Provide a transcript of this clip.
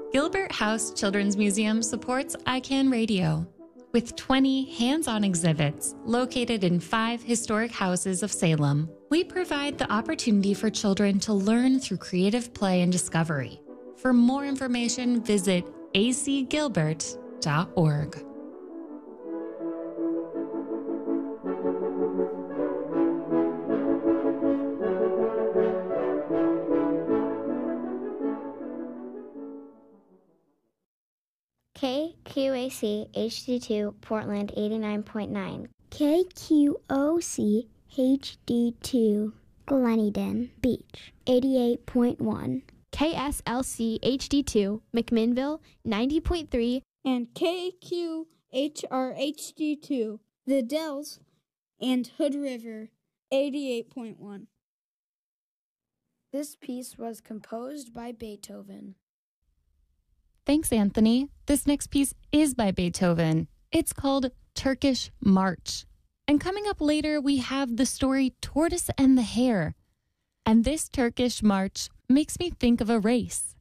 Gilbert House Children's Museum supports ICANN Radio. With 20 hands-on exhibits located in 5 historic houses of Salem, we provide the opportunity for children to learn through creative play and discovery. For more information, visit acgilbert.org. KQAC HD2 Portland 89.9. KQOC HD2 Gleneden Beach 88.1. KSLC HD2 McMinnville 90.3. And KQHR HD2 The Dells and Hood River 88.1. This piece was composed by Beethoven. Thanks, Anthony. This next piece is by Beethoven. It's called Turkish March. And coming up later, we have the story Tortoise and the Hare. And this Turkish march makes me think of a race.